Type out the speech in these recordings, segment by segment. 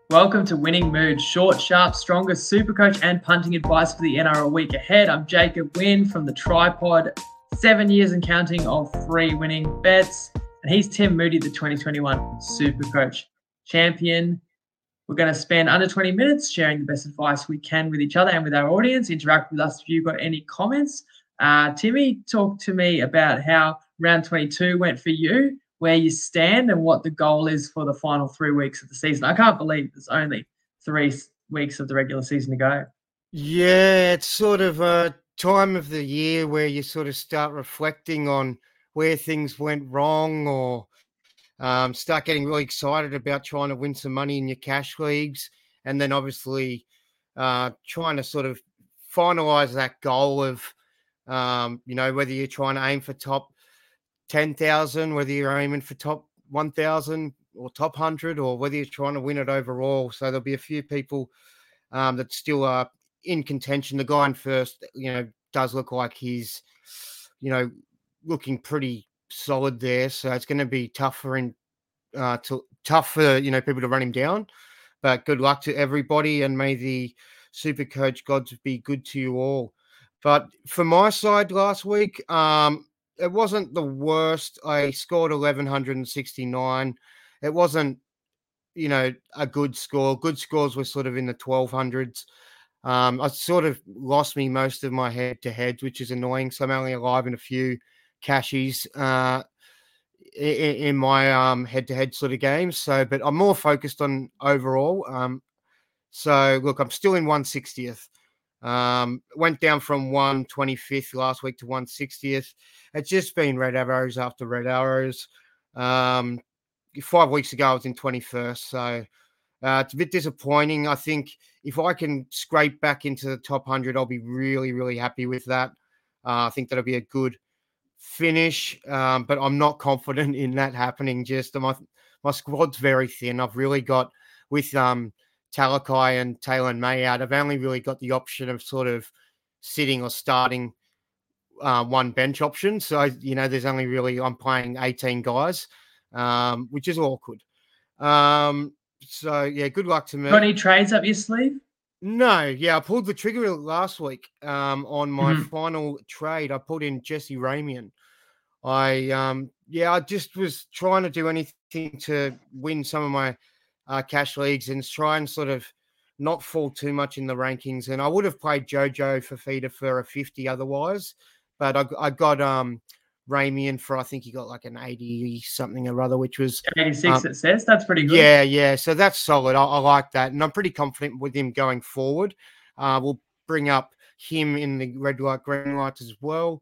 Welcome to Winning Mood, short, sharp, stronger Supercoach and punting advice for the NRL week ahead. I'm Jacob Wynn from the Tripod, 7 years and counting of free winning bets. And he's Tim Moody, the 2021 Supercoach champion. We're going to spend under 20 minutes sharing the best advice we can with each other and with our audience. Interact with us if you've got any comments. Timmy, talk to me about how round 22 went for you, where you stand and what the goal is for the final 3 weeks of the season. I can't believe there's only 3 weeks of the regular season to go. Yeah, it's sort of a time of the year where you sort of start reflecting on where things went wrong or start getting really excited about trying to win some money in your cash leagues. And then obviously trying to sort of finalize that goal of, whether you're trying to aim for top 10,000, whether you're aiming for top 1,000 or top 100, or whether you're trying to win it overall. So there'll be a few people that still are in contention. The guy in first, does look like he's, looking pretty solid there. So it's going to be tough for people to run him down. But good luck to everybody, and may the Super Coach gods be good to you all. But for my side last week, it wasn't the worst. I scored 1,169. It wasn't, a good score. Good scores were sort of in the 1,200s. I sort of lost me most of my head-to-heads, which is annoying. So I'm only alive in a few cashies in my head-to-head sort of games. So, but I'm more focused on overall. So look, I'm still in 160th. Went down from 125th last week to 160th. It's just been red arrows after red arrows. 5 weeks ago, I was in 21st. So it's a bit disappointing. I think if I can scrape back into the top 100, I'll be really, really happy with that. I think that'll be a good finish, but I'm not confident in that happening. Just my squad's very thin. I've really got with Talakai and Taylor and May out, I've only really got the option of sort of sitting or starting one bench option. So, there's only really, I'm playing 18 guys, which is awkward. So, yeah, good luck to me. Got any trades up your sleeve? No, yeah, I pulled the trigger last week on my final trade. I put in Jesse Ramian. I just was trying to do anything to win some of my cash leagues and try and sort of not fall too much in the rankings. And I would have played Jojo Fafita for a 50 otherwise, but I got Ramian for, I think he got like an 80 something or other, which was 86. It says that's pretty good. Yeah. So that's solid. I like that, and I'm pretty confident with him going forward. We'll bring up him in the red light, green lights as well.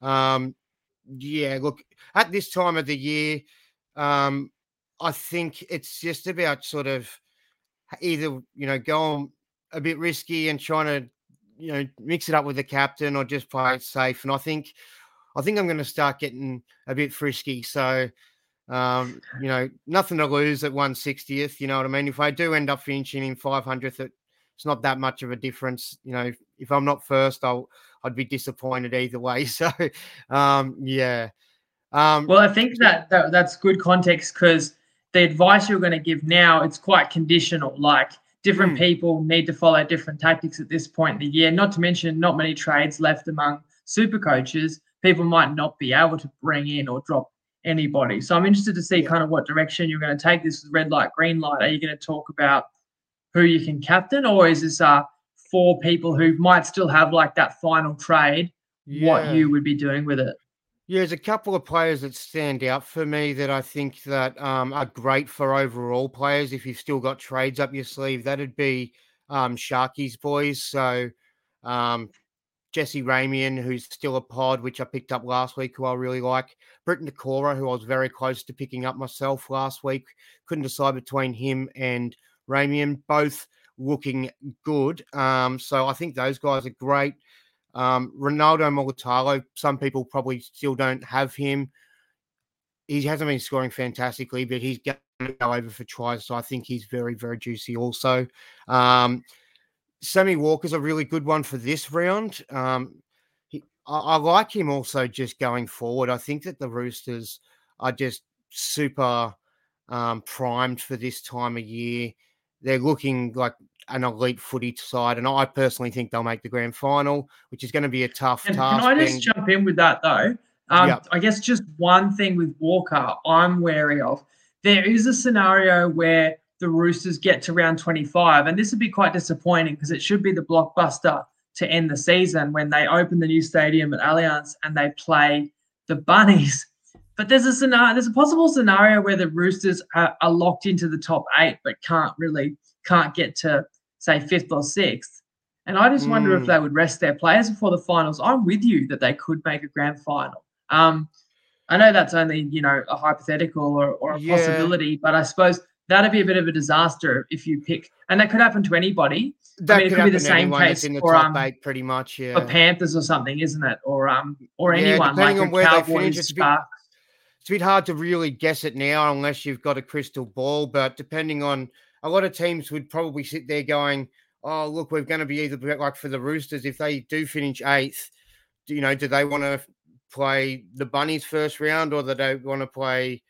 Look, at this time of the year, I think it's just about sort of either, going a bit risky and trying to, mix it up with the captain, or just play it safe. And I think I'm going to start getting a bit frisky. So, nothing to lose at 160th. You know what I mean? If I do end up finishing in 500th, it's not that much of a difference. If I'm not first, I'd be disappointed either way. So, yeah. Well, I think that's good context, because the advice you're going to give now, it's quite conditional. Like, different people need to follow different tactics at this point in the year. Not to mention, not many trades left among super coaches. People might not be able to bring in or drop anybody. So I'm interested to see kind of what direction you're going to take this with red light, green light. Are you going to talk about who you can captain, or is this for people who might still have like that final trade, what you would be doing with it? Yeah, there's a couple of players that stand out for me that I think that are great for overall players. If you've still got trades up your sleeve, that'd be Sharky's boys. So Jesse Ramian, who's still a pod, which I picked up last week, who I really like. Britton Decora, who I was very close to picking up myself last week. Couldn't decide between him and Ramian, both looking good. So I think those guys are great. Ronaldo Mulitalo, some people probably still don't have him. He hasn't been scoring fantastically, but he's going to go over for tries, so I think he's very, very juicy also. Sammy Walker's a really good one for this round. I like him also just going forward. I think that the Roosters are just super primed for this time of year. they're looking like an elite footy side, and I personally think they'll make the grand final, which is going to be a tough And can task. I just jump in with that though? Yep. I guess just one thing with Walker I'm wary of. There is a scenario where the Roosters get to round 25, and this would be quite disappointing because it should be the blockbuster to end the season when they open the new stadium at Allianz and they play the Bunnies. But there's a possible scenario where the Roosters are locked into the top 8, but can't get to say 5th or 6th. And I just wonder if they would rest their players before the finals. I'm with you that they could make a grand final. I know that's only, a hypothetical or a possibility, but I suppose that'd be a bit of a disaster if you pick, and that could happen to anybody. It could be the same case in the top 8, pretty much, for Panthers or something, isn't it? Or anyone depending like on where Cowboys, they finish. It's a bit hard to really guess it now unless you've got a crystal ball. But depending on, a lot of teams would probably sit there going, "Oh, look, we're going to be either like for the Roosters if they do finish 8th. Do they want to play the Bunnies first round, or do they want to play,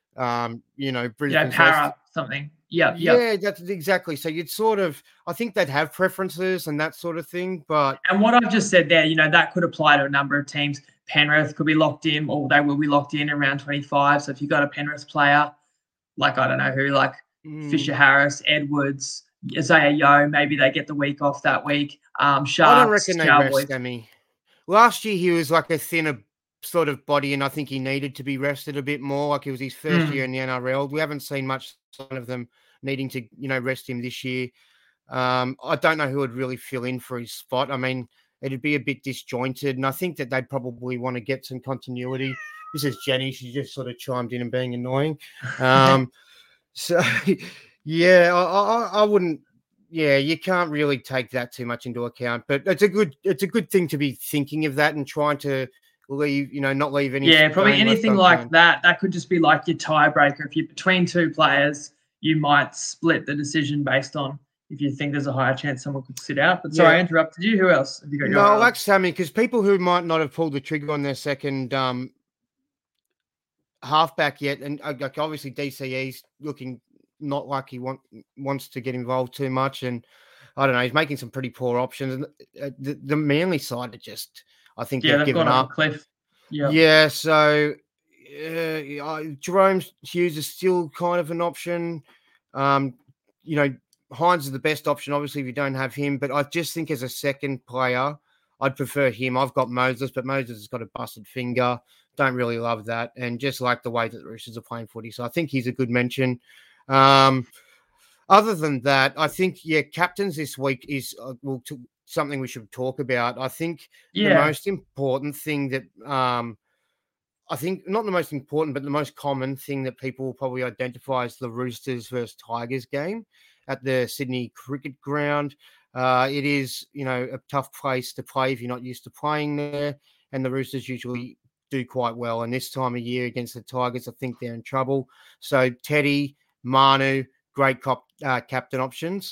Brisbane Para something?" Yeah, that's exactly. So you'd I think they'd have preferences and that sort of thing. And what I've just said there, that could apply to a number of teams. Penrith could be locked in, or they will be locked in around 25. So if you've got a Penrith player, like I don't know who, like Fisher Harris, Edwards, Isaiah Yeo, maybe they get the week off that week. Sharks, I don't reckon Cowboys. They rest Demi. Last year he was like a thinner sort of body, and I think he needed to be rested a bit more. Like it was his first year in the NRL. We haven't seen much sign of them needing to, rest him this year. I don't know who would really fill in for his spot. I mean, it'd be a bit disjointed, and I think that they'd probably want to get some continuity. This is Jenny. She just sort of chimed in and being annoying. So, yeah, I wouldn't. Yeah, you can't really take that too much into account, but it's a good thing to be thinking of that and trying to leave, not leave any. Yeah, probably anything like that. That could just be like your tiebreaker. If you're between two players, you might split the decision based on if you think there's a higher chance someone could sit out. But sorry, I interrupted you. Who else have you got? No, I like Sammy, because people who might not have pulled the trigger on their second halfback yet, and like obviously DCE's looking not like he wants to get involved too much, and I don't know, he's making some pretty poor options. And the Manly side are just, I think they've given up. Cliff. Yeah, so Jerome Hughes is still kind of an option. Hines is the best option, obviously, if you don't have him. But I just think as a second player, I'd prefer him. I've got Moses, but Moses has got a busted finger. Don't really love that. And just like the way that the Roosters are playing footy. So I think he's a good mention. Other than that, I think, captains this week is something we should talk about. I think the most important thing that I think not the most important, but the most common thing that people will probably identify is the Roosters versus Tigers game at the Sydney Cricket Ground. It is, a tough place to play if you're not used to playing there, and the Roosters usually do quite well. And this time of year against the Tigers, I think they're in trouble. So Teddy, Manu, great captain options.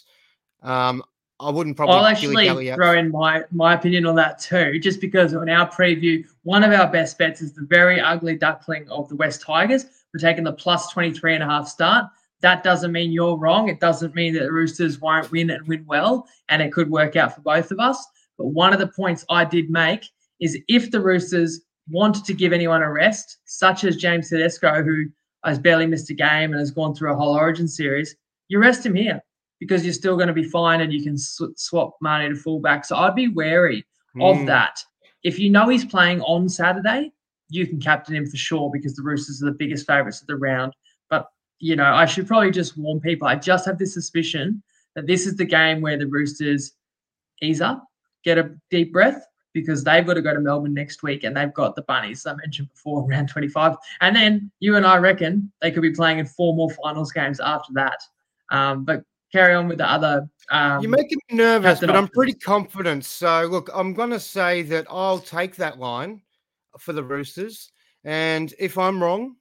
I wouldn't probably. I'll actually throw in my opinion on that too, just because in our preview, one of our best bets is the very ugly duckling of the West Tigers. We're taking the plus 23.5 start. That doesn't mean you're wrong. It doesn't mean that the Roosters won't win and win well, and it could work out for both of us. But one of the points I did make is if the Roosters wanted to give anyone a rest, such as James Tedesco, who has barely missed a game and has gone through a whole Origin series, you rest him here because you're still going to be fine and you can swap Mane to fullback. So I'd be wary of that. If you know he's playing on Saturday, you can captain him for sure because the Roosters are the biggest favourites of the round. But, I should probably just warn people. I just have this suspicion that this is the game where the Roosters ease up, get a deep breath, because they've got to go to Melbourne next week and they've got the Bunnies I mentioned before, round 25. And then you and I reckon they could be playing in 4 more finals games after that. But carry on with the other. You're making me nervous, but I'm pretty confident. So, look, I'm going to say that I'll take that line for the Roosters. And if I'm wrong,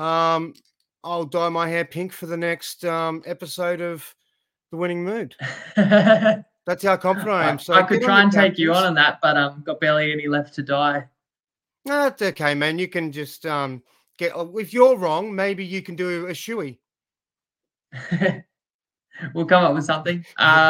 I'll dye my hair pink for the next episode of The Winning Mood. That's how confident I am. So I could try and take you on that, but got barely any left to die. No, that's okay, man. You can just if you're wrong, maybe you can do a shoey. We'll come up with something.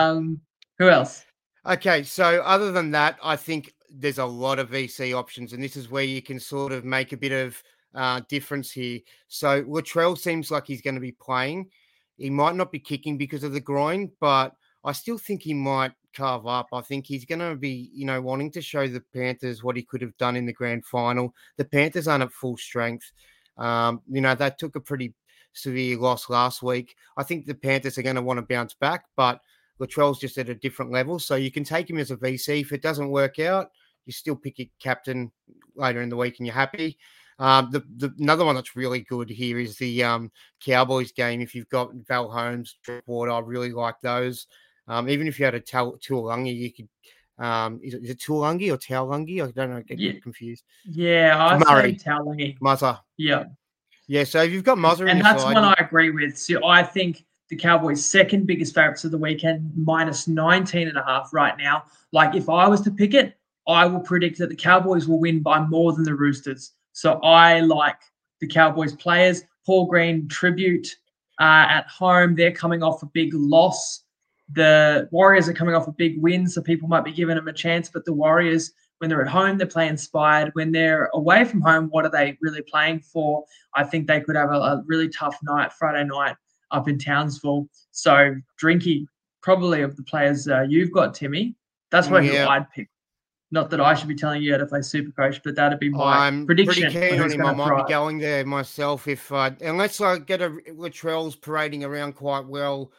Who else? Okay, so other than that, I think there's a lot of VC options, and this is where you can sort of make a bit of difference here. So Latrell seems like he's going to be playing. He might not be kicking because of the groin, but I still think he might carve up. I think he's going to be, wanting to show the Panthers what he could have done in the grand final. The Panthers aren't at full strength. They took a pretty severe loss last week. I think the Panthers are going to want to bounce back, but Latrell's just at a different level. So you can take him as a VC. If it doesn't work out, you still pick your captain later in the week and you're happy. Another one that's really good here is the Cowboys game. If you've got Val Holmes, Driftwater, I really like those. Even if you had a Tuolungi, you could. Is it Tuolungi or Taulungi? I don't know. I get confused. Yeah, I say Taulungi. Muzza. Yeah. Yeah, so if you've got Muzza and that's one I agree with. So I think the Cowboys' second biggest favourites of the weekend, minus 19.5 right now. Like, if I was to pick it, I will predict that the Cowboys will win by more than the Roosters. So I like the Cowboys players. Paul Green tribute at home. They're coming off a big loss. The Warriors are coming off a big win, so people might be giving them a chance. But the Warriors, when they're at home, they play inspired. When they're away from home, what are they really playing for? I think they could have a really tough night, Friday night, up in Townsville. So Drinky, probably of the players you've got, Timmy, that's who I'd pick. Not that I should be telling you how to play Supercoach, but that'd be my prediction. I'm pretty keen on him. I might be going there myself unless I get a Latrell's parading around quite well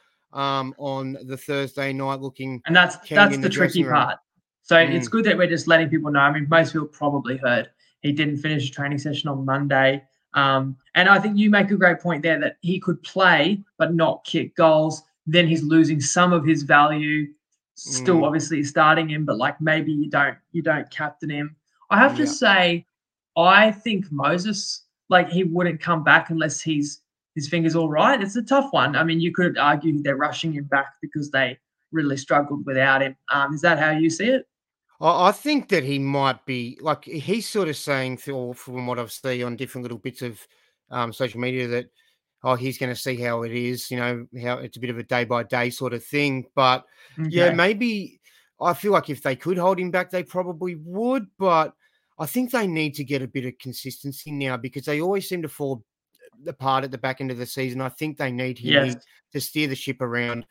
on the Thursday night looking. And that's the tricky part. So it's good that we're just letting people know. I mean, most people probably heard he didn't finish a training session on Monday. And I think you make a great point there that he could play but not kick goals. Then he's losing some of his value. Still, obviously, starting him, but like maybe you don't captain him. I have to say, I think Moses, like, he wouldn't come back unless his finger's all right. It's a tough one. I mean, you could argue they're rushing him back because they really struggled without him. Is that how you see it? I think that he might be, like, he's sort of saying, from what I've seen on different little bits of social media, that he's going to see how it is, how it's a bit of a day-by-day sort of thing. But, maybe I feel like if they could hold him back, they probably would. But I think they need to get a bit of consistency now because they always seem to fall apart at the back end of the season. I think they need him to steer the ship around.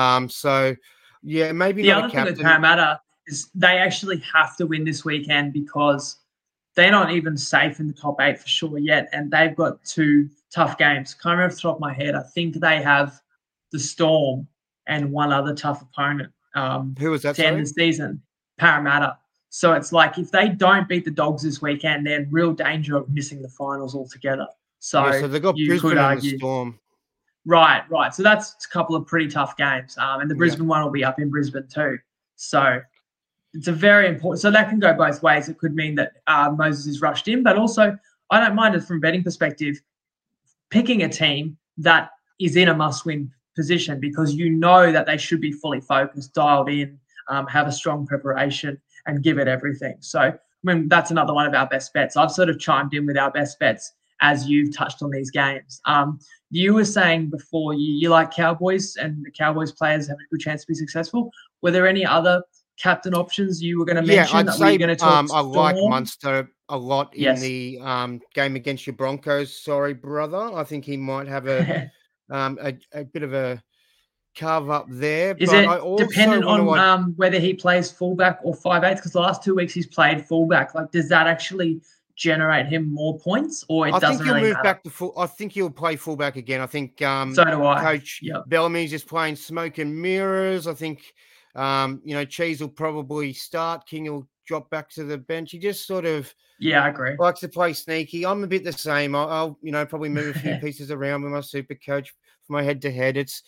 Maybe the not other a captain. thing with Parramatta is they actually have to win this weekend because they're not even safe in the top 8 for sure yet, and they've got 2 tough games. Can't remember off the top of my head. I think they have the Storm and one other tough opponent. Who was that? To end the season, Parramatta. So it's like if they don't beat the Dogs this weekend, they're in real danger of missing the finals altogether. So they've got Brisbane and the Storm. Right. So that's a couple of pretty tough games. And the Brisbane one will be up in Brisbane too. So it's a very important. So that can go both ways. It could mean that Moses is rushed in, but also I don't mind it from a betting perspective, picking a team that is in a must-win position because you know that they should be fully focused, dialed in, have a strong preparation, and give it everything. So I mean, that's another one of our best bets. I've sort of chimed in with our best bets as you've touched on these games. You were saying before you like Cowboys and the Cowboys players have a good chance to be successful. Were there any other captain options you were going to mention? I'd say going to talk I like Munster a lot in the game against your Broncos. Sorry, brother. I think he might have a bit of a carve up there. Is it dependent on whether he plays fullback or 5'8"? Because the last 2 weeks he's played fullback. Like, does that actually generate him more points, or it doesn't really matter? Back to full. I think he'll play fullback again. I think so do I. Coach Bellamy's just playing smoke and mirrors. I think Cheese will probably start. King will drop back to the bench. He just sort of I agree. Likes to play sneaky. I'm a bit the same. I'll probably move a few pieces around with my super coach for my head to head. It's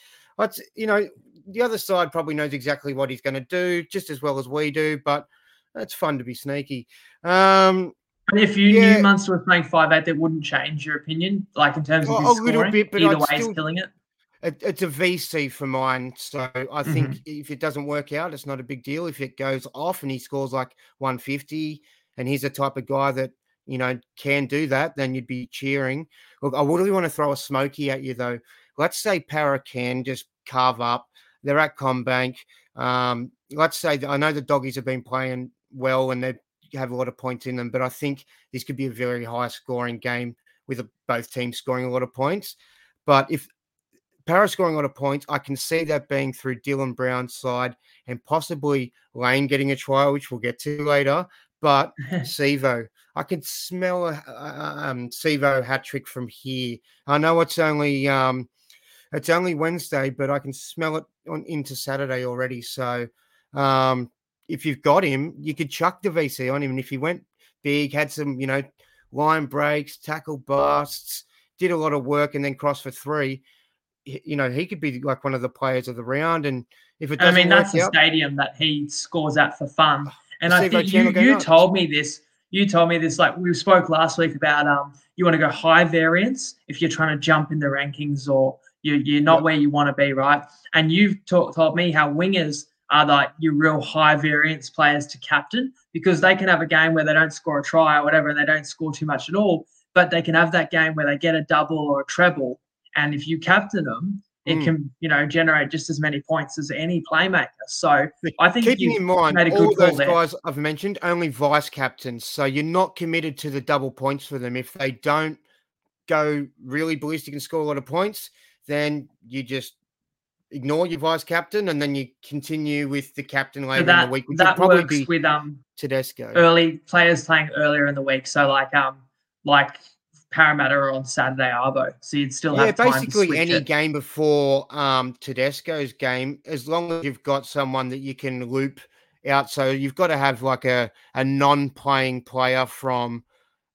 the other side probably knows exactly what he's going to do just as well as we do, but it's fun to be sneaky. And if you knew Munster was playing 5'8", that wouldn't change your opinion, like in terms of his scoring? Little bit, but either way, he's killing it. It's a VC for mine, so I think if it doesn't work out, it's not a big deal. If it goes off and he scores like 150, and he's the type of guy that can do that, then you'd be cheering. Look, I really want to throw a smoky at you though. Let's say Para can just carve up. They're at Combank. Let's say that I know the Doggies have been playing well and they have a lot of points in them, but I think this could be a very high scoring game with both teams scoring a lot of points. But if Para scoring a lot of points, I can see that being through Dylan Brown's side and possibly Lane getting a try, which we'll get to later. But Sivo, I can smell a Sivo hat trick from here. I know it's only Wednesday, but I can smell it into Saturday already. So if you've got him, you could chuck the VC on him. And if he went big, had some, line breaks, tackle busts, did a lot of work and then cross for 3, he could be like one of the players of the round. And if it doesn't that's the stadium that he scores at for fun. And I think you told me this. You told me this, like we spoke last week about you want to go high variance if you're trying to jump in the rankings or you're not where you want to be, right? And you've told me how wingers are like your real high variance players to captain because they can have a game where they don't score a try or whatever and they don't score too much at all, but they can have that game where they get a double or a treble. And if you captain them, it can, generate just as many points as any playmaker. So I think keeping in mind all those guys I've mentioned, only vice captains. So you're not committed to the double points for them. If they don't go really ballistic and score a lot of points, then you just ignore your vice captain and then you continue with the captain later in the week. That works with Tedesco. Early players playing earlier in the week. So like Parramatta are on Saturday Arvo, so you'd still have time basically to any game before Tedesco's game, as long as you've got someone that you can loop out. So you've got to have like a non-playing player from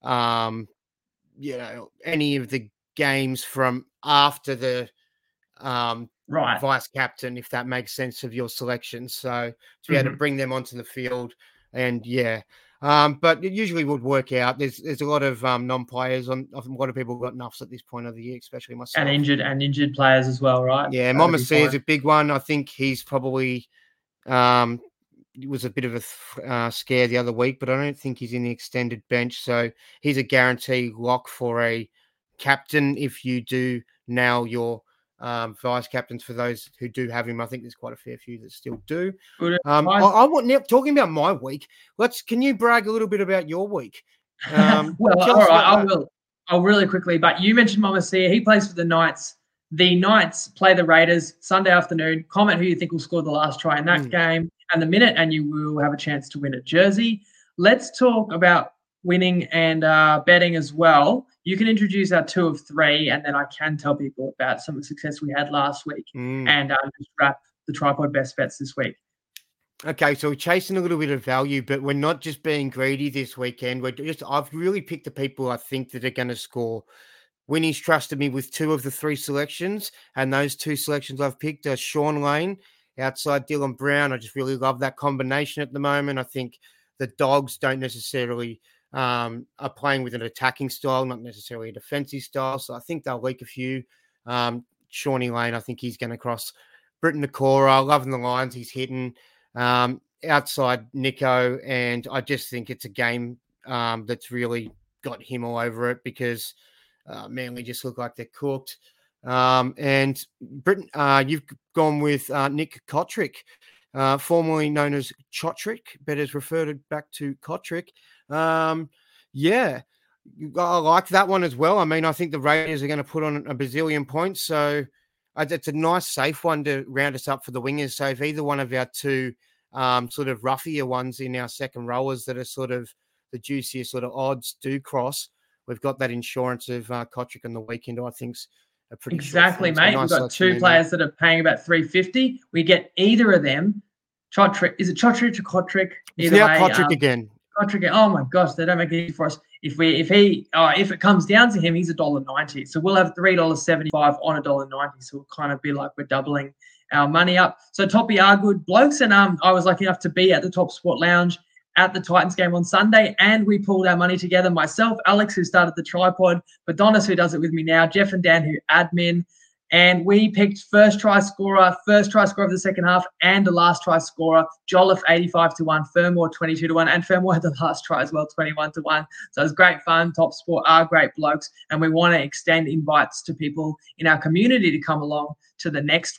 any of the games from after the vice captain, if that makes sense of your selection. So to be able to bring them onto the field and but it usually would work out. There's a lot of non-players on. A lot of people got nuffs at this point of the year, especially myself. And injured players as well, right? Yeah, Momasia is a big one. I think he's probably was a bit of a scare the other week, but I don't think he's in the extended bench. So he's a guaranteed lock for a captain if you do nail your vice captains for those who do have him. I think there's quite a fair few that still do. I want now talking about my week. Can you brag a little bit about your week? Well, all right, I will. I'll really quickly. But you mentioned Momasia. He plays for the Knights. The Knights play the Raiders Sunday afternoon. Comment who you think will score the last try in that game and the minute, and you will have a chance to win a jersey. Let's talk about winning and betting as well. You can introduce our 2 of 3, and then I can tell people about some of the success we had last week and just wrap the Tripod best bets this week. Okay, so we're chasing a little bit of value, but we're not just being greedy this weekend. I've really picked the people I think that are going to score. Winnie's trusted me with 2 of the 3 selections, and those 2 selections I've picked are Sean Lane outside Dylan Brown. I just really love that combination at the moment. I think the Dogs don't necessarily are playing with an attacking style, not necessarily a defensive style. So I think they'll leak a few. Shawnee Lane, I think he's going to cross Britton Nakora. Loving the lines he's hitting. Outside Nico, and I just think it's a game that's really got him all over it because Manly just look like they're cooked. And Britton, you've gone with Nick Kotrick, formerly known as Chotrick, but has referred back to Kotrick. I like that one as well. I mean, I think the Raiders are going to put on a bazillion points, so it's a nice, safe one to round us up for the wingers. So if either one of our 2 sort of roughier ones in our second rowers that are sort of the juicier sort of odds do cross, we've got that insurance of Kotrick on the weekend. I think's a pretty exactly, mate. Nice. We've got 2 players that are paying about $350. We get either of them. Chotrick, is it Chotrick or Kotrick? Either way, Kotrick again. Kotrick, oh my gosh, they don't make it easy for us. If it comes down to him, he's $1.90. So we'll have $3.75 on $1.90. So we'll kind of be like we're doubling our money up. So Toppy are good blokes, and I was lucky enough to be at the Top Sport Lounge at the Titans game on Sunday, and we pulled our money together. Myself, Alex, who started the Tripod, Adonis, who does it with me now, Jeff and Dan, who admin, and we picked first try scorer of the second half, and the last try scorer. Jolliffe 85-1, Fermor 22-1, and Fermor had the last try as well, 21-1. So it was great fun. Top Sport are great blokes, and we want to extend invites to people in our community to come along to the next one.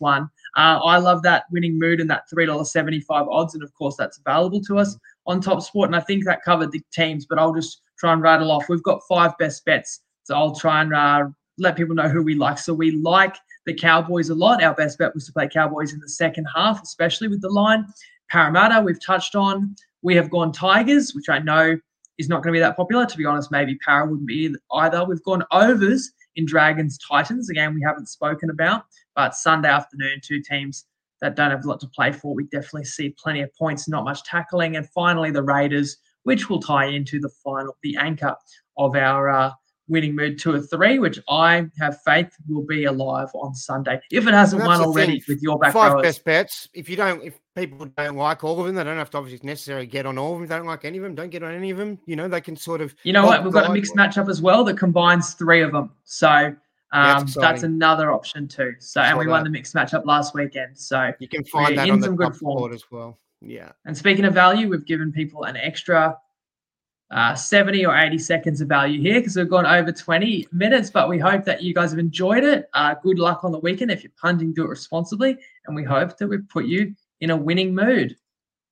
I love that winning mood and that $3.75 odds. And of course, that's available to us on Top Sport. And I think that covered the teams, but I'll just try and rattle off. We've got 5 best bets. So I'll try and let people know who we like. So we like the Cowboys a lot. Our best bet was to play Cowboys in the second half, especially with the line. Parramatta, we've touched on. We have gone Tigers, which I know is not going to be that popular. To be honest, maybe Para wouldn't be either. We've gone overs in Dragons Titans. Again, we haven't spoken about, but Sunday afternoon, 2 teams that don't have a lot to play for. We definitely see plenty of points, not much tackling. And finally, the Raiders, which will tie into the anchor of our winning mood 2 or 3, which I have faith will be alive on Sunday. If it hasn't won already with your back 5 rowers. best bets. If people don't like all of them, they don't have to obviously necessarily get on all of them. If they don't like any of them, don't get on any of them. They can sort of. You know what? We've got a mixed matchup as well that combines 3 of them. So that's another option too. So and we won the mixed matchup last weekend. So you can find that on the Top Sport as well. Yeah. And speaking of value, we've given people an extra 70 or 80 seconds of value here because we've gone over 20 minutes, but we hope that you guys have enjoyed it. Good luck on the weekend. If you're punting, do it responsibly. And we hope that we've put you in a winning mood.